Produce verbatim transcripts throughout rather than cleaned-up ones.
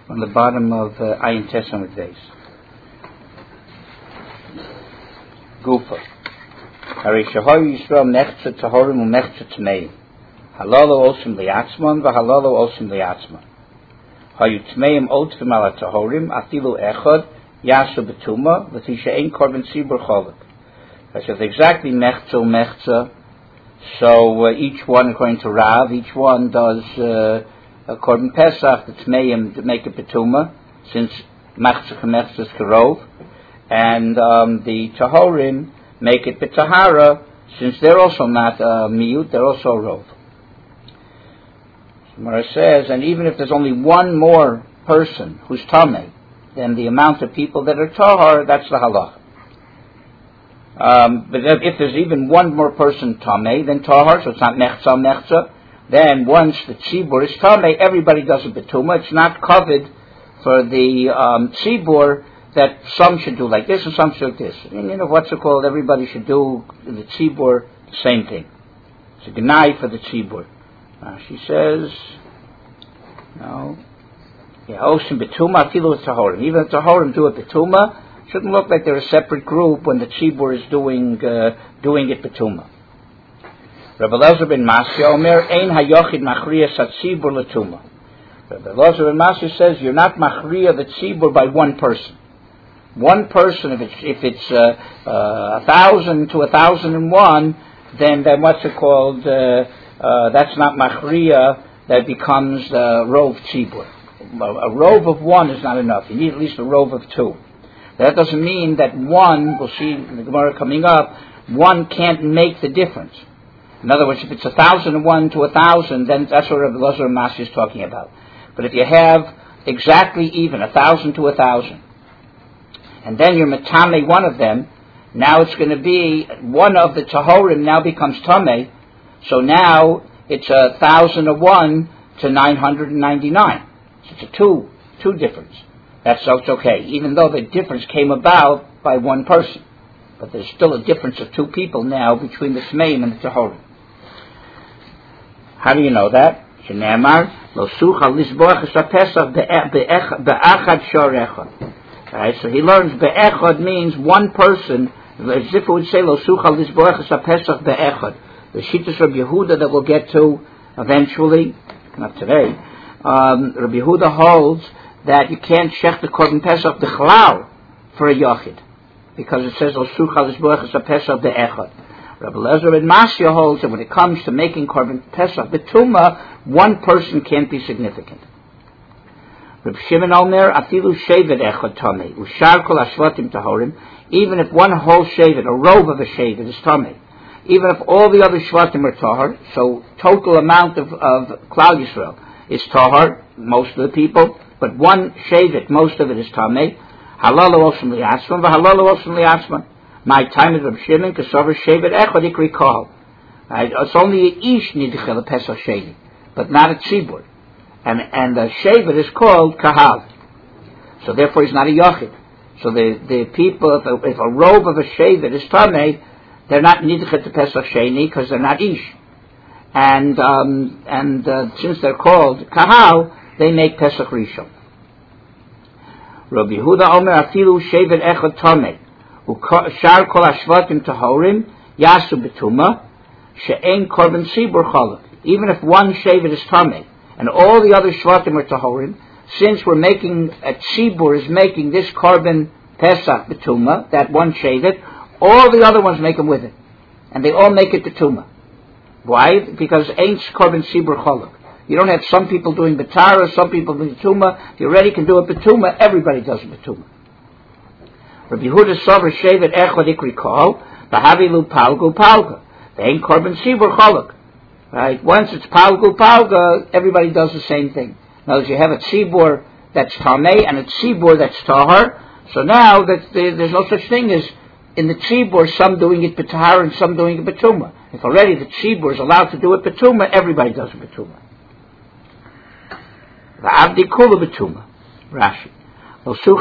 on the bottom of uh, Ayin Tesam Beis. Gufa. Hari Shahoy Yisrael Mechza Tahorim u'Mechza Tmeim. Halalo Osim Liatzman v'Halalo Osim Liatzman. Hayu Tmeim Otvim ala Tahorim Afilu Echad Yasu Betuma V'Tisha Ein Korban Tzibur Cholek. I said exactly Mechza u'Mechza. So uh, each one, according to Rav, each one does uh, a Korban Pesach, the Tmeim to make it Betuma, since Mechza Mechza is Karov, and um, the Tahorim make it Betahara, since they're also not uh, Miyut, they're also Rov. Gemara says, and even if there's only one more person who's Tameh, then the amount of people that are Tahar, that's the Halach. Um, but if there's even one more person Tameh than Tahar, so it's not Mechza Mechza, then once the Tzibur is Tameh, everybody does a Betuma. It's not covered for the um, Tzibur that some should do like this and some should do this. And, you know, what's it called? Everybody should do the Tzibur, same thing. It's a Gnai for the Tzibur. Uh, she says, no. Yeah, Osim Betuma, Afilu Tahorim. Even if Tahorim do a Betuma, shouldn't look like they're a separate group when the Tzibur is doing uh, doing it Betuma. Rabbi Elazar ben Masya Omer, Ein hayochid machriya sat Tzibur letuma. Rabbi Elazar ben Masya says you're not machriya the Tzibur by one person. One person, if it's if it's uh, uh, a thousand to a thousand and one, then then what's it called? Uh, uh, that's not machriya. That becomes uh, rov Tzibur. A, a rov of one is not enough. You need at least a rov of two. That doesn't mean that one, we'll see in the Gemara coming up, one can't make the difference. In other words, if it's a thousand and one to a thousand, then that's what Rabbi Elazar Masi is talking about. But if you have exactly even, a thousand to a thousand, and then you're Matame one of them, now it's going to be, one of the Tahorim now becomes Tameh, so now it's a thousand of one to nine hundred ninety-nine. So it's a two, two difference. That's so it's okay, even though the difference came about by one person. But there's still a difference of two people now between the Tmeim and the Tahorim. How do you know that? Shneimar lo sucha lisborach pesach be'achad shor echad. Right, so he learns be'echad means one person, as if it would say lo sucha lisborach pesach be'echad. The Shittas Rabbi Yehuda that we'll get to eventually, not today. Um, Rabbi Yehuda holds that you can't shech the Korban Pesach b'chlal for a Yachid, because it says lo sucha lisborach pesach be'echad. Rabbi Elazar ben Masya holds that when it comes to making Korban Pesach Betuma, one person can't be significant. Rabbi Shimon Omer, afilu shevet echad tamei, ushar kol hashvatim tahorim, even if one whole shevet, a rove of a shevet is tamei, even if all the other shvatim are tahar, so total amount of, of Klal Yisrael is tahar, most of the people, but one shevet, most of it is tamei, halalo osim liatzman, v'halalo osim liatzman. My time is Rabbi Shimon, Kesover Shevet Echad Ikri Kol. It's only a Ish Nidichel Pesach Sheni, but not a Tzibur. And and the Shevet is called Kahal. So therefore he's not a Yochid. So the, the people, if a, if a robe of a Shevet is Tameh, they're not Nidichel to Pesach Sheni because they're not Ish. And um, and uh, since they're called Kahal, they make Pesach Rishon. Rabbi Yehuda Omer Afilu Shevet Echad Tameh. Ushar kol hashvatim tahorim yasu betuma she'ein korban tzibur cholek. Even if one shevet is tameh and all the other shvatim are tahorim, since we're making a tzibur is making this korban pesach betuma, that one shevet, all the other ones make them with it, and they all make it betuma. Why? Because ain't korban tzibur cholek. You don't have some people doing betara, some people doing betuma. If you already can do a betuma, everybody does a betuma. Rabbi Yehuda Sover Shevet Echad Ikri Kol, B'Havilu Palgu Palga. They ain't Korban Tzibur Cholek. Right? Once it's Palgu Palga, everybody does the same thing. In other words, you have a Tzibur that's Tameh and a Tzibur that's Tahar. So now that there's no such thing as in the Tzibur, some doing it B'Tahar and some doing it B'Tuma. If already the Tzibur is allowed to do it B'Tuma, everybody does it B'Tuma. V'Avdi Kula B'Tuma. Rashi. Don't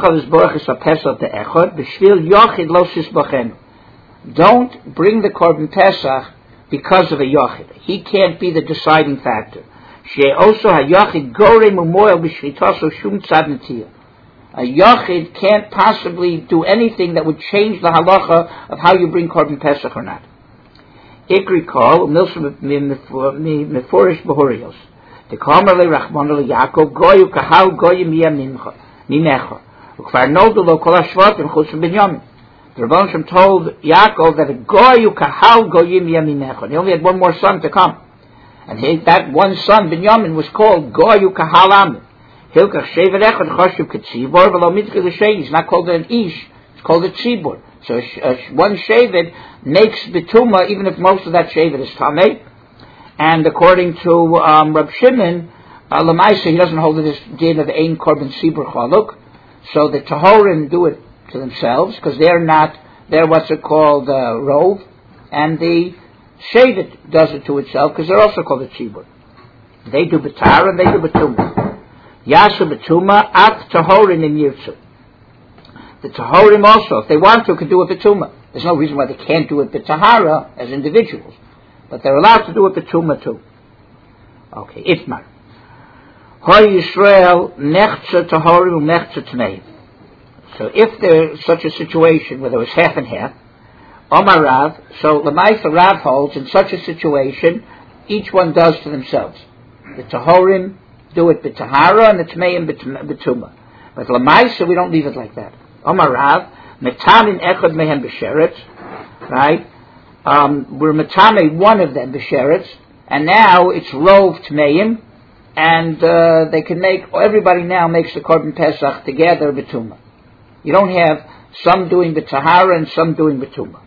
bring the Korban Pesach because of a Yochid. He can't be the deciding factor. She also hayachid gorem umoel b'shchitaso shum tzad netiyah. A yachid can't possibly do anything that would change the halacha of how you bring korban pesach or not. Ikri kol milsum meforish behorios. The kamer le rachmana le Yaakov goyu kahal goyim miyam mimecha. Ukvar noldu lo kol hashvatim chutz Binyamin. The Rebbeinu Shem told Yaakov that a goyu kahal goyim miyam mimecha. He only had one more son to come, and he, that one son Binyamin was called goyu kahal amin. Hilkach shevet echad chashuv ketzibor v'lo mitzke l'shei. It's not called an ish; it's called a tzibor. So uh, one shevet makes betuma, even if most of that shevet is tamei. And according to um, Rab Shimon, uh, Lamaisa, he doesn't hold this din of ein korban sibur chaluk. So the Tahorim do it to themselves because they're not, they're what's it called uh, rov, and the shevet does it to itself because they're also called a tzibur. They do betar and they do betuma. Yasu betuma at Tahorim in yirtzu. The Tahorim also, if they want to, can do it betuma. There's no reason why they can't do it betahara as individuals. But they're allowed to do it betuma too. Okay, Itmar. Hoy Yisrael nechza tahorim nechza tmei. So if there's such a situation where there was half and half, Omar Rav, so Lamaisa Rav holds in such a situation, each one does to themselves. The tahorim do it betahara and the tmeim betuma. But Lamaisa we don't leave it like that. Omar Rav, metamin echad mehem b'sheretz, right? Um, we're matame one of them b'sheretz, and now it's rov tmeim, and uh, they can make, everybody now makes the korban pesach together betuma. You don't have some doing betahara and some doing betuma.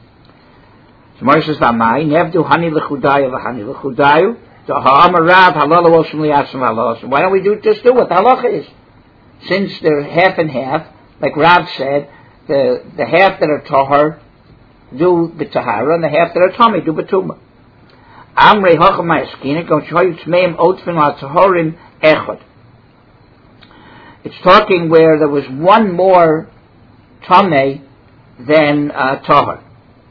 So Moshe says, "V'amai nevdu hani lechudayu v'hani lechudayu." So ha'amar Rav halala osum liyatzim halala. Why don't we do just do what the halacha is? Since they're half and half, like Rav said, the the half that are tahar do betahara, and the half that are tummy do betuma. Amrei hachamay eskinik on shoyu tmeim otfin la tahorim echad. It's talking where there was one more tummy than uh, tahar,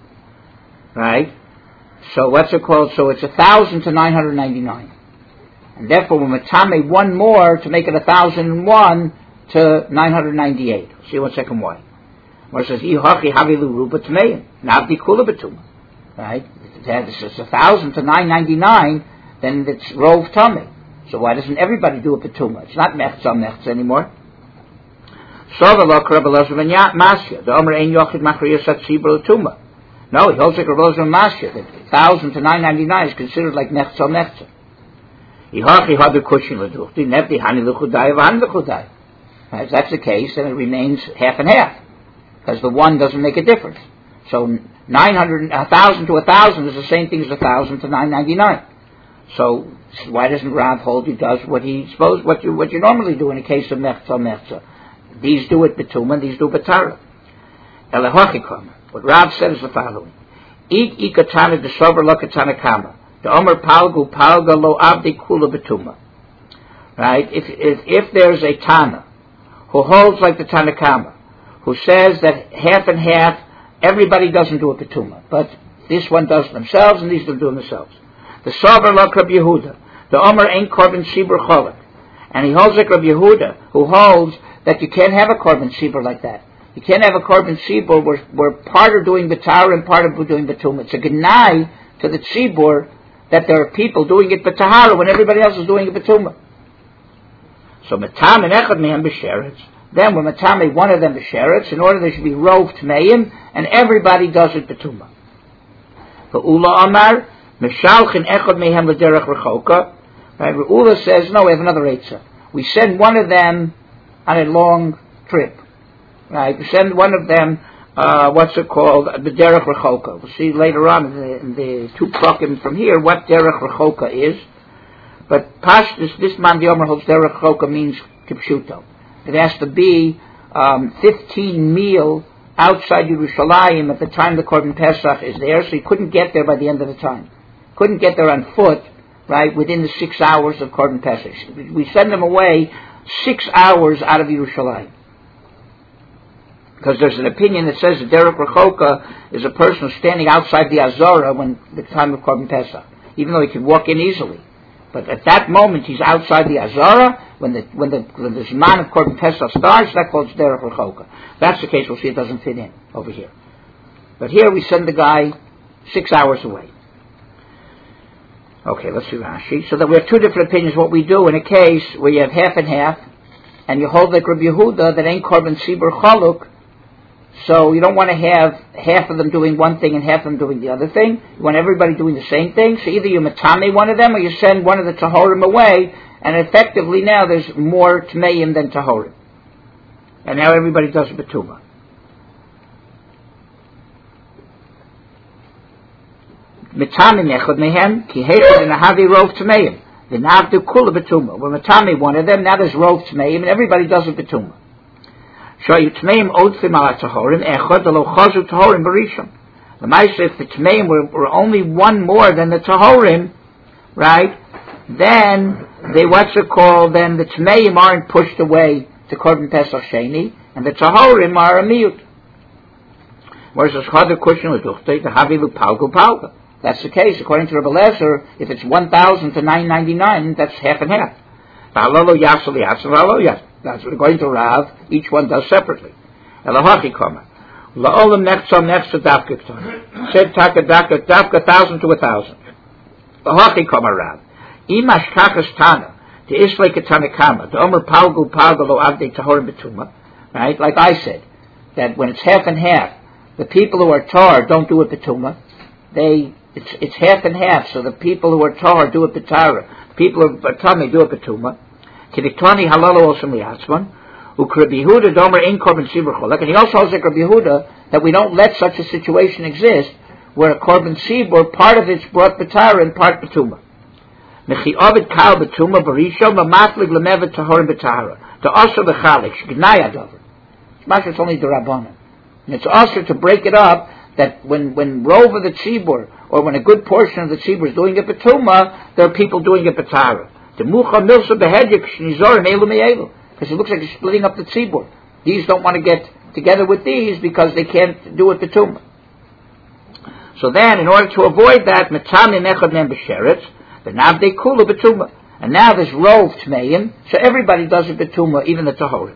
right? So what's it called? So it's a thousand to nine hundred ninety-nine, and therefore we're matame one more to make it a thousand and one to nine hundred ninety-eight. See one second why. Where it says, Ihachi havilu ruba tmeim, navdi kula betuma. Right? If it's a thousand to nine ninety-nine, then it's rov tummy. So why doesn't everybody do a betuma? It's not mechza mechza anymore. Sovala karabelazim masya. The omer ein yochid machriyas at sibro tuma. No, he holds like karabelazim masya. That thousand to nine ninety-nine is considered like mechza mechza. Ihachi hadu kushin leduchti nevdi hani lechudai v'han lechudai. If that's the case, then it remains half and half, because the one doesn't make a difference. So nine hundred, a thousand to a thousand is the same thing as a thousand to nine ninety nine. So why doesn't Rav hold he does what he supposed what you what you normally do in a case of mechza mechza? These do it betuma, these do betara. Elehachikam. What Rav said is the following: Ik ikatana desover lo katana kama. The omer palgu palga lo abdi kula betuma. Right? If if if there's a tana who holds like the Tanakama, who says that half and half, everybody doesn't do a betuma, but this one does themselves and these do themselves. The Sober like Rabbi Yehuda, the Omer ain't korban sibur cholak, and he holds like Rabbi Yehuda, who holds that you can't have a korban sibur like that. You can't have a korban sibur where, where part are doing betar and part are doing betuma. It's a genai to the tzibur that there are people doing it betahara when everybody else is doing it betuma. So matam and echad mehem b'sheretz. Then we're matame one of them b'sheretz in order there should be rov tmeim, and everybody does it betuma. But Ula Amar mishalchin echad mehem l'derech rechoka. Right? Ula says no. We have another eitzah. We send one of them on a long trip. Right? We send one of them. Uh, what's it called? The derech rechoka. We'll see later on in the, in the two pluckim from here what derech rechoka is. But Pashtus, this man the Omer holds derech rechoka means kipshuto. It has to be um, fifteen mil outside Yerushalayim at the time the Korban Pesach is there, so he couldn't get there by the end of the time. Couldn't get there on foot, right, within the six hours of Korban Pesach. We send them away six hours out of Yerushalayim. Because there's an opinion that says that derech rechoka is a person who's standing outside the Azorah when the time of Korban Pesach, even though he could walk in easily. But at that moment, he's outside the Azara. When the when the when the Zman of Korban Pesach starts, that calls Derech Rechoka. That's the case. We'll see it doesn't fit in over here. But here we send the guy six hours away. Okay, let's see Rashi. So that we have two different opinions what we do in a case where you have half and half, and you hold like Rabbi Yehuda that ain't Korban Sibur Chaluk. So you don't want to have half of them doing one thing and half of them doing the other thing. You want everybody doing the same thing. So either you matame one of them or you send one of the tahorim away, and effectively now there's more tmeim than tahorim. And now everybody does betuma. Matame echad mehem ki hechad and havi rov tmeim. The navdu kula betuma. We're matame one of them. Now there's rov tmeim, and everybody does a betuma. Shayu tmeim odfim ala tahorim echad alo chazu tahorim barishon. The ma'aseh if the tmeim were, were only one more than the tahorim, right? Then they what's it called? Then the tmeim aren't pushed away to Korban Pesach Sheni, and the tahorim are a miyut. Whereas the chadar kushin l'duchte the havilu palgu palga. That's the case according to Rebbe Lezer. If it's one thousand to nine ninety nine, that's half and half. V'alolo yasel yasel v'alolo yasel. That's what according to Rav, each one does separately. Elahachi koma. La'olam nechtzom nechtzah dafka k'ton. Said taka dafka dafka thousand to a thousand. Lahachi koma Rav. Imash kachas tana. The islay katana kama. The omer palgu palgu lo avdei tahorim betuma. Right? Like I said, that when it's half and half, the people who are tar don't do it betuma. They, it's, it's half and half. So the people who are tar do it betara. People who are tummy do it betuma. Kidiktani halalo osam liatzman, u'Rabbi Yehuda domer ein korban sibur cholek, and he also holds like Rabbi Yehuda that we don't let such a situation exist where a korban sibur, part of it's brought betara and part betuma. Mechi ovid kal betuma barisho mamatlig lemevet tahorim betara. To also the chalik shgnai adover. It's only the rabbanon, and it's also to break it up that when when rove of the tzibur or when a good portion of the tzibur is doing it betuma, there are people doing it betara. Because it looks like you're splitting up the tzibur. These don't want to get together with these because they can't do it betuma. So then, in order to avoid that, metamim echad mem b'sheretz, the navdei kula betuma, and now there's rov tmeim, so everybody does it betuma, even the tahorim.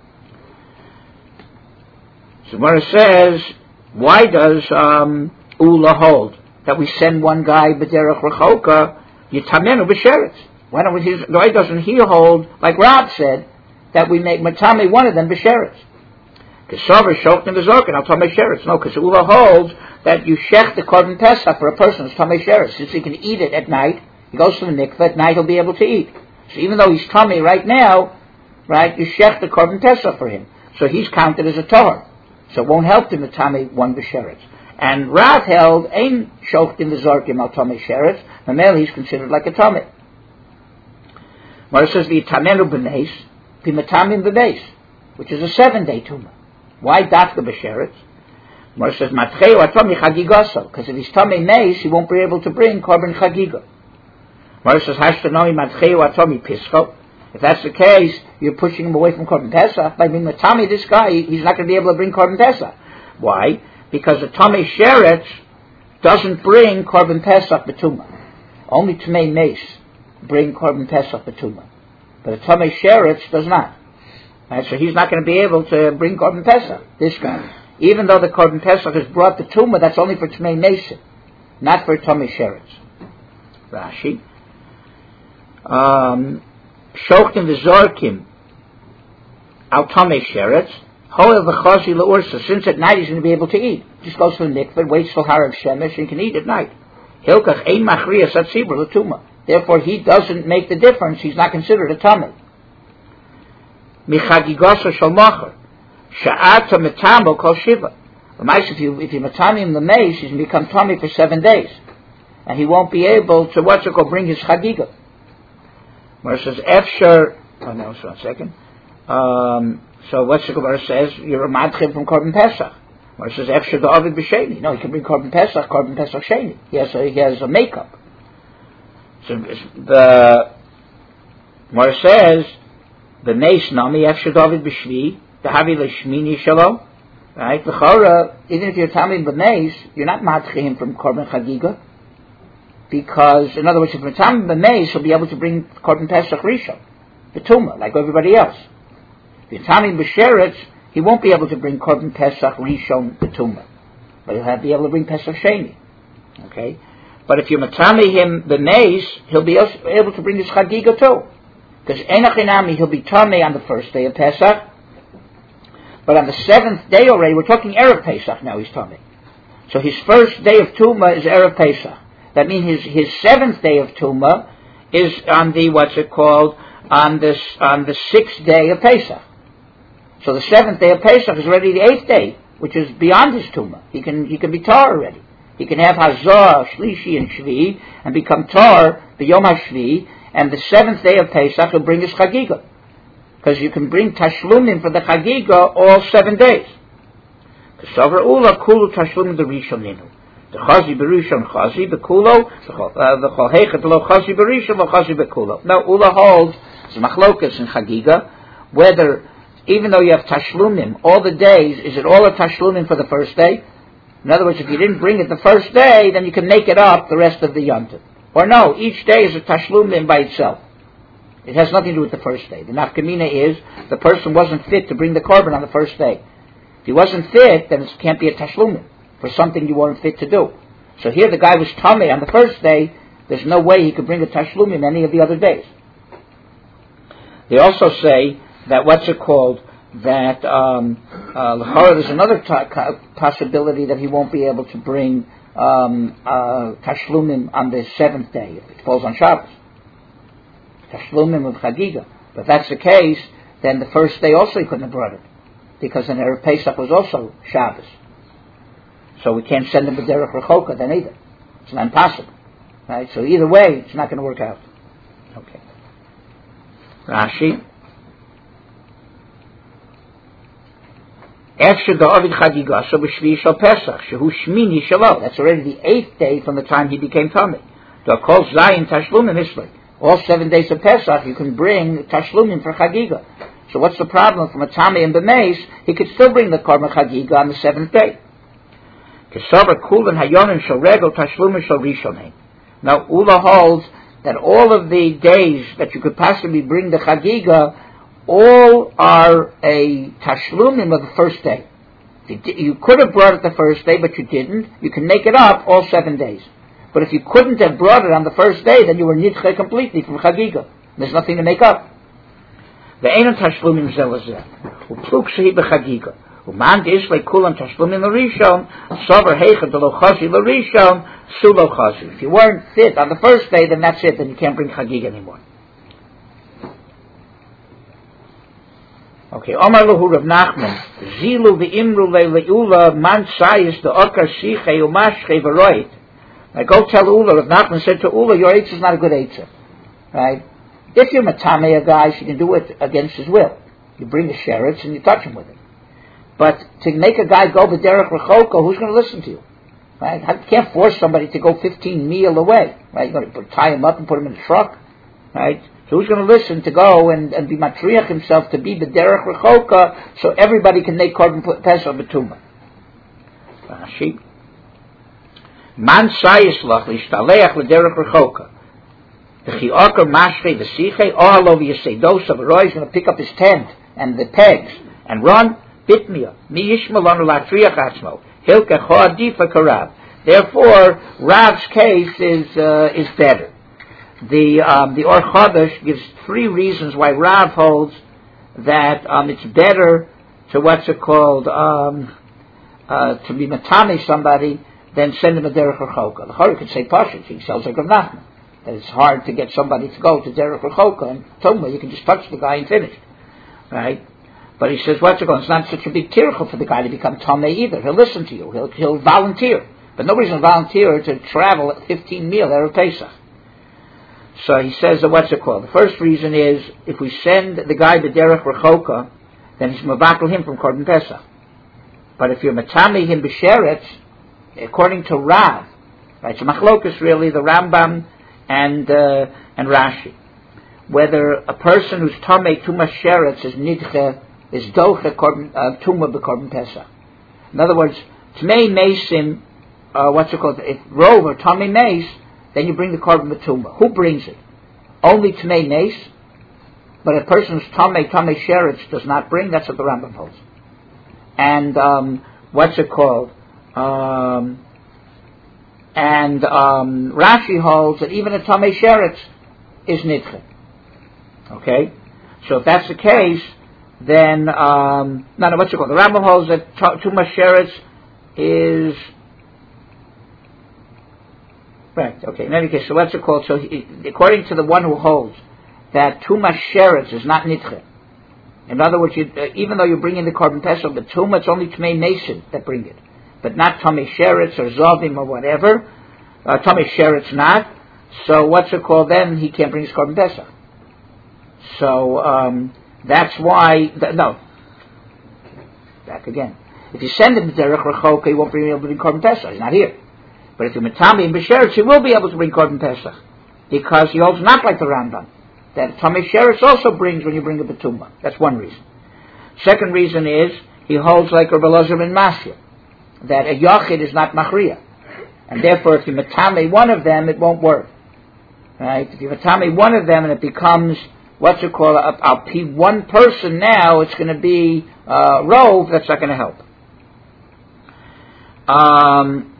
So Gemara says, why does um, Ula hold that we send one guy b'derech rechoka yitamenu b'sheretz? Why don't we, why doesn't he hold, like Rab said, that we make matame one of them b'sheretz? Kesover shoknim b'zorkin al tamei sheretz. No, because Ula holds that you shech the korban pesach for a person who's tamei sheretz. Since he can eat it at night, he goes to the mikveh at night, he'll be able to eat. So even though he's tamei right now, right, you shech the korban pesach for him. So he's counted as a tahor. So it won't help him matame one b'sheretz. And Rav held ein shoknim b'zorkin al tamei sheretz. Mamel he's considered like a tamei. Mara says the tamenu b'neis, pimatamim b'beis, which is a seven-day tumah. Why dafka b'sheretz? Mara says matcheu atomi chagigaso, because if he's tamei meis, he won't be able to bring korban chagiga. Mara says hashtanoi matcheu atomi pischo. If that's the case, you're pushing him away from korban pesach. By being matami, this guy, he's not going to be able to bring korban pesach. Why? Because the tamei sheretz doesn't bring korban pesach b'tumah. Only tamei meis bring korban pesach betuma, but a tamei sheretz does not. Right, so he's not going to be able to bring korban pesach. This guy, even though the korban pesach is brought to tumah, that's only for tamei meis, not for tamei sheretz. Rashi, shoktim v'zorkim al tamei sheretz hoel v'chazi leursa. Since at night he's going to be able to eat, just goes to the mikveh, waits till harav shemesh, and can eat at night. Hilkach ein machrias at sibur l'tumah. Therefore, he doesn't make the difference. He's not considered a tamei. Michagigasa shalmacher, sha'ata metamo kol shiva. If you if you matami him the mace, he's going to become tamei for seven days, and he won't be able to what's it called bring his chagiga. Where it says efshar. Oh no, so one second. Um, so what's it called? Where it says you're a madchim from korban pesach. Where it says efshar da'avid b'sheni. No, he can bring korban pesach, korban pesach sheni. He has a, he has a makeup. So the where it says the meis nami efshar David b'shvi the havi l'shmini shalom, right? The chora, even if you're tamim b'meis, you're not matching him from korban chagiga. because, in other words, if Matamim b'meis, he'll be able to bring Korban Pesach Rishon, the Tumah, like everybody else. If Matamim b'sheretz, he won't be able to bring Korban Pesach Rishon, the Tumah, but he'll have, be able to bring Pesach Sheni. Okay? But if you Matami him b'meis, he'll be able to bring his Chagiga too. Because Enachinami, he'll be Tamei on the first day of Pesach, but on the seventh day already, we're talking Erev Pesach now, he's Tamei. So his first day of Tumah is Erev Pesach. That means his, his seventh day of Tumah is on the, what's it called, on this, on the sixth day of Pesach. So the seventh day of Pesach is already the eighth day, which is beyond his Tumah. He can, he can be Tar already. He can have Hazah, Shlishi, and Shvi, and become Tar, the Yom HaShvi, and the seventh day of Pesach will bring his Chagiga. Because you can bring Tashlumim for the Chagiga all seven days. K'savra Ula Kulu Tashlumim the Rishoninu. The Chazi Berishon Chazi Bekulo, the Cholhechet Lo Chazi Berishon Lo Chazi Bekulo. Now Ula holds, it's Machlokas in Chagiga, whether, even though you have Tashlumim, all the days, is it all a Tashlumim for the first day? In other words, if you didn't bring it the first day, then you can make it up the rest of the Yom Tov. Or no, each day is a Tashlumim by itself. It has nothing to do with the first day. The Nafkamina is, the person wasn't fit to bring the Korban on the first day. If he wasn't fit, then it can't be a Tashlumim for something you weren't fit to do. So here the guy was Tamei on the first day, there's no way he could bring a Tashlumim any of the other days. They also say that, what's it called, that um, uh, there's another ta- possibility that he won't be able to bring um, uh, Tashlumim on the seventh day, if it falls on Shabbos. Tashlumim of Chagiga. But if that's the case, then the first day also he couldn't have brought it, because an Erev Pesach was also Shabbos. So we can't send him to Derech Rechoka then either. It's not impossible. Right? So either way, it's not going to work out. Okay. Rashi. After the Ovid Chagiga, so b'Shvi Shal Pesach, shehu Shmini Shalo. That's already the eighth day from the time he became Tamei. The Kol Zayin Tashlumim Islay. All seven days of Pesach, you can bring Tashlumim for Chagiga. So what's the problem? From a Tamei and B'meis, he could still bring the Korban Chagiga on the seventh day. Kesavar Kulan Hayonim Shal Regel Tashlumim Shal Rishonim. Now Ula holds that all of the days that you could possibly bring the Chagiga, all are a Tashlumim of the first day. You could have brought it the first day, but you didn't. You can make it up all seven days. But if you couldn't have brought it on the first day, then you were nitche completely from Chagiga. There's nothing to make up. The Einon Tashlumim Zelazeh. Upluk Shehi B'Chagiga. Uman Dishlei Kulam Tashlumim L'Rishon. Sover Heicha D'Lo Chazi L'Rishon. Sulo Chazi. If you weren't fit on the first day, then that's it. Then you can't bring Chagiga anymore. Okay. Omar Lahu Rav Nachman. Zilu V'Imru Le'Le'ula Man Sayis D'Okar Shichei Umashchei V'Roit. I go tell Ula, Rav Nachman said to Ula, your eitzah is not a good eitzah. Right? If you're Matamei a guy, you can do it against his will. You bring the sheretz and you touch him with it. But to make a guy go b'derech rechoka, who's going to listen to you? Right? You can't force somebody to go fifteen mil away. Right? You're going to put, tie him up and put him in a truck. Right? So who's going to listen to go and, and be matriach himself to be b'derech rechoka so everybody can make korban pesach b'tumah? Rashi. Man sayis lach lishtaleach l'derech rechoka. The chi'okar mashrei v'sichei ohalo v'yasedos of Roy is going to pick up his tent and the pegs and run. Bitmia mi yishmalanu latriach atzmo hilka choadifa karav. Therefore, Rav's case is uh, is better. The um, the Or Chodesh gives three reasons why Rav holds that um, it's better to what's it called um, uh, to be matami somebody than send him a derech rechoka. The Chorah could say pashut. He sells like Rav Nachman that it's hard to get somebody to go to derech rechoka and Tumah. You can just touch the guy and finish, right? But he says, what's it called? It's not such a big tircha for the guy to become Tamei either. He'll listen to you. He'll he'll volunteer. But nobody's going to volunteer to travel at fifteen mil Erev Pesach. So he says, what's it called? The first reason is, if we send the guy to derech rechoka, then he's mavakel him from Korban Pesach. But if you're matami him b'sheretz, according to Rav, right? So machlokas really, the Rambam and uh, and Rashi, whether a person who's tamei tumas sheretz is nidche, is doche korban uh, tumah b'korban pesach. In other words, tmei meisim, uh, what's it called? If rov or tamei meis, then you bring the korban betumah. Who brings it? Only Tmei Mace, but a person who's Tamei, Tamei Sheretz does not bring. That's what the Rambam holds. And um, what's it called? Um, and um, Rashi holds that even a Tamei Sheretz is Nidche. Okay? So if that's the case, then, um, no, no, what's it called? The Rambam holds that Tumas Sheretz is, right, okay, in any case, so what's it called? So he, according to the one who holds that Tumas Sheretz is not Nidche, in other words, you, uh, even though you bring in the Korban Pesach, the Tumah, it's only Tmei Mason that bring it, but not Tamei Sheretz or Zovim or whatever, uh, Tamei Sheretz not, so what's it called then? He can't bring his Korban Pesach. So, um, that's why, th- no, back again. If you send him to Derech Rechoka, he won't be able to bring Korban Pesach. He's not here. But if you Matami and B'Sheretz, he will be able to bring Korban Pesach. Because he holds not like the Rambam. That Tamei Sheretz also brings when you bring a Betumah. That's one reason. Second reason is, he holds like Rabbi Elazar ben Masya. That a Yachid is not Machriya. And therefore, if you Matami one of them, it won't work. Right? If you Matami one of them and it becomes, what's it called, I'll P one person now, it's going to be uh, Rove, that's not going to help. Um,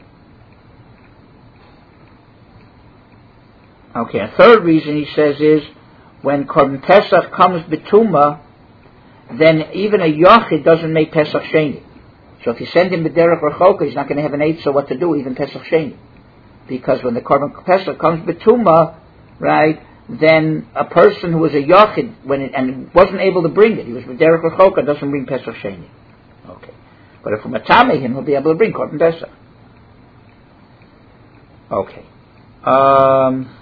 okay, a third reason he says is, when Korban Pesach comes Betuma, then even a Yachid doesn't make Pesach Sheni. So if you send him to Derech Rechoka, he's not going to have an eight, so what to do, even Pesach Sheni. Because when the Korban Pesach comes Betuma, right, then a person who was a Yachid when it, and wasn't able to bring it, he was with Derech Rechoka, doesn't bring Pesach Sheni. Okay. But if we matame him, he'll be able to bring Korban Pesach. Okay. Um,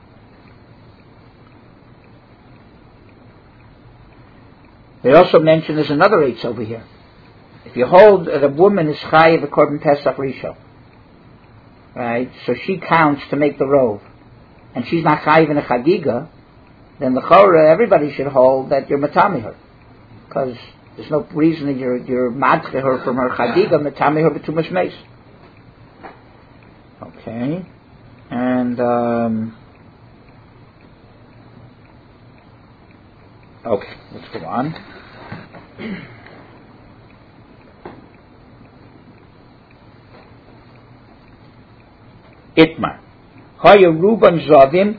they also mention there's another eights over here. If you hold that a woman is chayiv a Korban Pesach Rishon, right, so she counts to make the rove, and she's not chayiv in a chagiga, then the chora, everybody should hold that you're matami her, because there's no reason that you're you're madche her from her chagiga, matami her b'tumas meis. Okay, and um, okay, let's go on. Itmar. Haya Ruban Zavim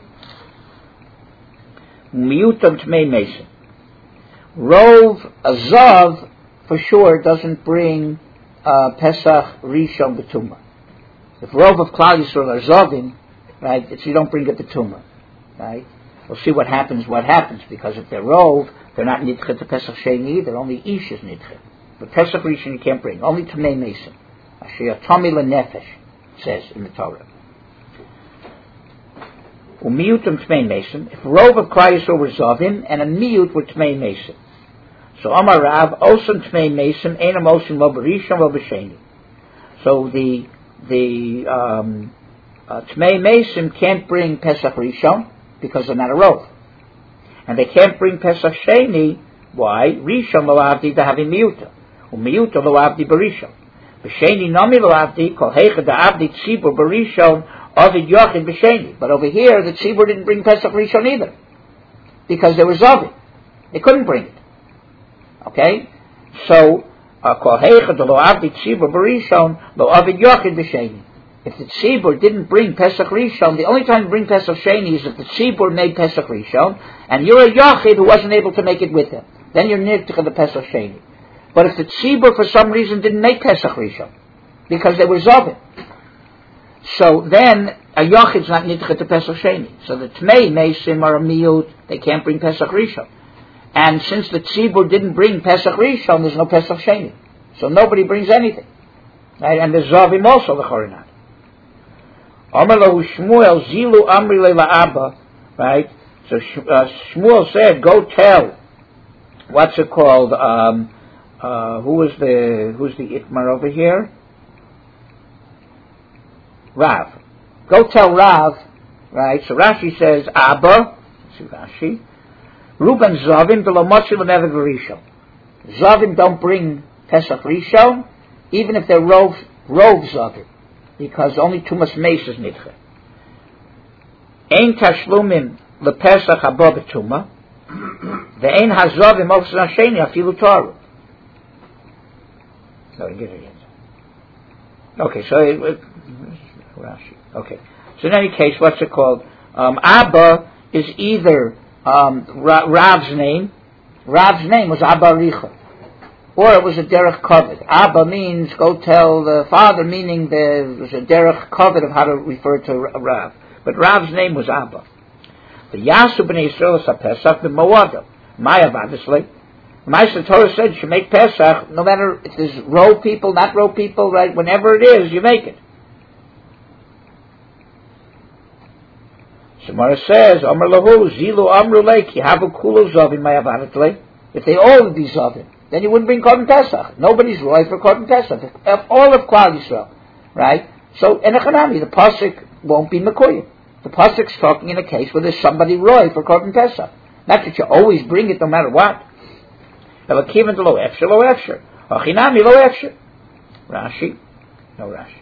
Miutam Tmei Mason. Rove, a Zav, for sure doesn't bring uh, Pesach Rishon B'Tumah. If Rove of Klal Yisrael are Zavim, right, it's, you don't bring it B'Tumah, right? We'll see what happens, what happens, because if they're Rove, they're not Nidche to Pesach Sheni either, only Ish is Nidche. But Pesach Rishon you can't bring, only Tmei Mason. Asher Tomi L'Nefesh, says in the Torah. U'miyut and Tmei Mason. If Rove of Klal Yisrael were Zavim, and a miyut were Tmei Mason. So Amar Rav, Osan Tmei Mason, Einam Osan Lo B'Rishon Lo B'Sheni. So the the um, uh, Tmei Mason can't bring Pesach Rishon because they're not a Rove, and they can't bring Pesach Sheni. Why? Rishon Lo Avdi Dahavi Miyuta, U'miyuta Lo Avdi B'Rishon. B'Sheni Nami Lo Avdi Kol Heicha Da'avdi Tzibur B'Rishon. Ovid Yochid B'Sheni. But over here, the Tzibur didn't bring Pesach Rishon either, because they were Zavim. They couldn't bring it. Okay? So, Kol Heicha Lo Avdi Tzibur B'Rishon Lo Ovid Yochid B'Sheni. If the Tzibur didn't bring Pesach Rishon, the only time to bring Pesach Sheni is if the Tzibur made Pesach Rishon, and you're a Yochid who wasn't able to make it with him. Then you're Nidch of the Pesach Sheni. But if the Tzibur for some reason didn't make Pesach Rishon, because they were Zavim, so then a Yochid's not Nidche to Pesach Sheni. So the Tmei Mesim are a Miyut, they can't bring Pesach Rishon. And since the Tzibur didn't bring Pesach Rishon, there's no Pesach Sheni. So nobody brings anything. Right? And there's Zavim also, the Chorinat. Amar lahu Shmuel, Zilu Amri Leila Abba, right? So uh, Shmuel said, go tell, what's it called, um, uh, who is the, who's the Itmar over here? Rav. Go tell Rav, right? So Rashi says, Abba, let's see Rashi, Ruben Zavim B'lo Motzi L'Neved V'Rishon. Zavim don't bring Pesach Rishon, even if they're Rov, Rov Zavim, because only Tumas Meis is Nidche. Ein tashlumim lepesach haba betuma. Ve'ein hazovim ofsan sheni afilu taru. No, get it yet. Okay, so it, it, Rashi. Okay, so in any case, what's it called? Um, Abba is either um, Ra- Rav's name. Rav's name was Abba Richa, or it was a derech kavod. Abba means go tell the father, meaning there was a derech kavod of how to refer to Rav. But Rav's name was Abba. The Yasu b'nei Yisrael sapesach the Moadim. Mayav obviously. Ma'aser Torah said you should make Pesach no matter if there's row people, not row people, right? Whenever it is, you make it. Gemara says, Amar lahu zilu amru leiki havu kulu zovim mayavanetle. If they all would be zovim, then you wouldn't bring Korban Pesach. Nobody's roy for Korban Pesach. If all of Klal Yisrael, right? So in a chanami, the pasuk won't be mekuyim. The pasuk's talking in a case where there's somebody roy for Korban Pesach. Not that you always bring it no matter what. Rashi, no Rashi.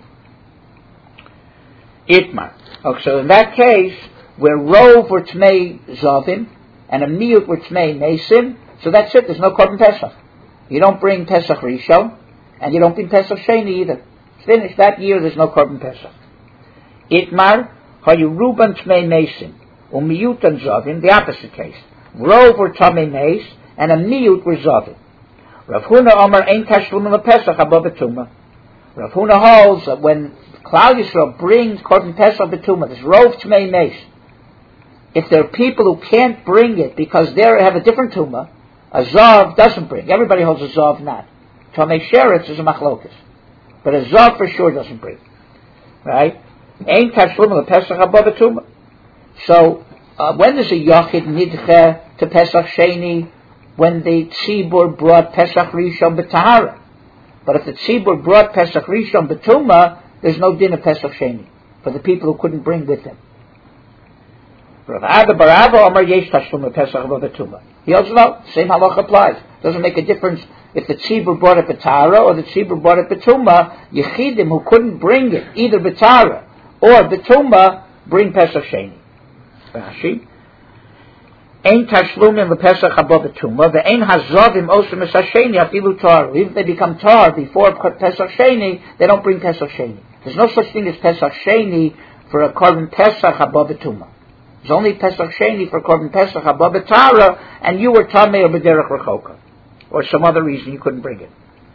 Itmar. Okay, so in that case, where rov were tmei zovim and a miyut were tmei mesim, so that's it. There's no Korban Pesach. You don't bring Pesach Rishon, and you don't bring Pesach Sheni either. It's finished that year. There's no Korban Pesach. Itmar hayu ruban tmei mesim umiyutan zovim. The opposite case. Rov were tmei meis and a miyut were zovim. Rav Huna Omer ein tashlum lePesach haba betuma. Rav Huna holds that when Klal Yisrael brings Korban Pesach betuma, there's rov tmei meis. If there are people who can't bring it because they have a different tumah, a zav doesn't bring. Everybody holds a zav not. Tomei sheretz is a machlokas, but a zav for sure doesn't bring. Right? Ein tashlum lePesach haba betuma. So uh, when there's a yachid nidche to Pesach Sheni, when the tzibur brought Pesach Rishon b'tahara, but if the tzibur brought Pesach Rishon b'tuma, there's no din of Pesach Sheni for the people who couldn't bring with them. Rav Ada bar Abba Amar yesh tashlum Pesach b'tuma. He also knows same halach applies. Doesn't make a difference if the tzibur brought it b'tahara or the tzibur brought it b'tuma. Yechidim who couldn't bring it either b'tahara or b'tuma bring Pesach Sheni. Rashi. Ein tashlumim lePesach haba betuma, ve'ein hazovim osem es hasheni afilu tar. Even if they become tar before Pesach Sheni, they don't bring Pesach Sheni. There's no such thing as Pesach Sheni for a Korban Pesach haba betuma. There's only Pesach Sheni for Korban Pesach haba betara, and you were tamei or b'derech rechoka, or some other reason you couldn't bring it.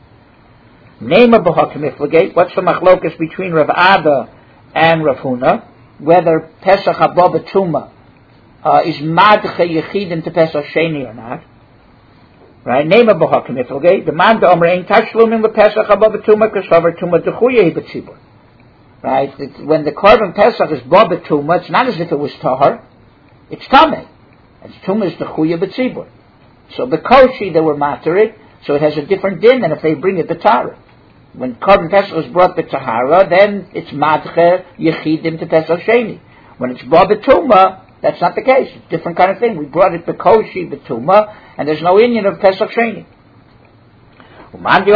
Nema b'hakim iflagate. What's the machlokas between Rav Ada and Rav Huna? Whether Pesach haba betuma Uh, is madche yechidim to Pesach Sheni or not? Right? Name of b'hakim iflagei. The man the omer ein tashlumim lePesach haba betuma kasavar tuma dechuye b'tzibur. Right? It's, when the Korban Pesach is ba betuma, it's not as if it was tahar. It's tamei. It's tuma is dechuye b'tzibur. So the koshi they were materit, so it has a different din than if they bring it b'tahara. When Korban Pesach is brought b'tahara, then it's madche yechidim to Pesach Sheni. When it's ba betuma, that's not the case. It's a different kind of thing. We brought it b'koshi, b'tuma, and there's no Indian of Pesach Sheni. And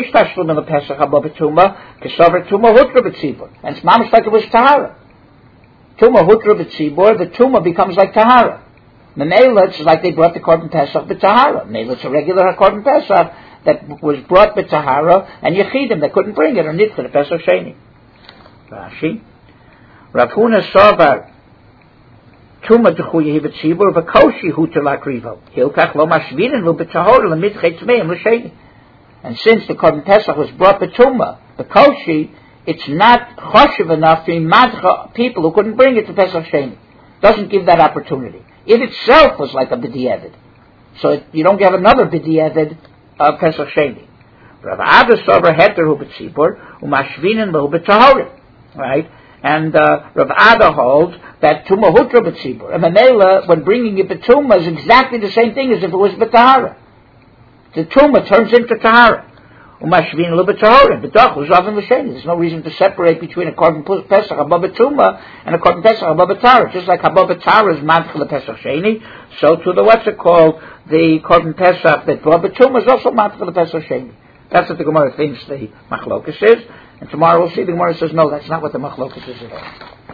it's mamish like it was tahara. Tuma hutra b'tzibur, the tuma becomes like tahara. Memela, it's like they brought the Korban Pesach b'tahara. Memela, it's a regular Korban Pesach that was brought b'tahara, and yechidim that couldn't bring it, or nitcha, the Pesach Sheni. Rashi. Rav Huna Savar, Tuma dechuye b'tzibur v'koshi hu telakrivo. Hilkach lo mashvinin lo b'tahora l'mitchei tmeim l'sheni. And since the Korban Pesach was brought b'tuma, b'koshi, it's not choshev enough to madcha people who couldn't bring it to Pesach Sheni. Doesn't give that opportunity. It itself was like a b'di'evid. So it, you don't have another b'di'evid of Pesach Sheni. Rav Ada sover heter hu b'tzibur u'mashvinin lo b'tahora. Right? And uh, Rav Ada holds that Tuma Hutra B'tzibur. And Mamela, when bringing it B'tuma, is exactly the same thing as if it was B'tahara. The Tuma turns into Tahara. Umashvin Lu B'tahara. B'tach Uzavim L'sheni. There's no reason to separate between a Korban Pesach Haba B'tuma and a Korban Pesach Haba B'tahara. Just like Haba B'tahara is Madchel Pesach Sheni, so to the what's it called, the Korban Pesach that brought B'tuma is also Madchel Pesach Sheni. That's what the Gemara thinks the Machlokas is. And tomorrow we'll see the Gemara says, no, that's not what the Machlokas is at all.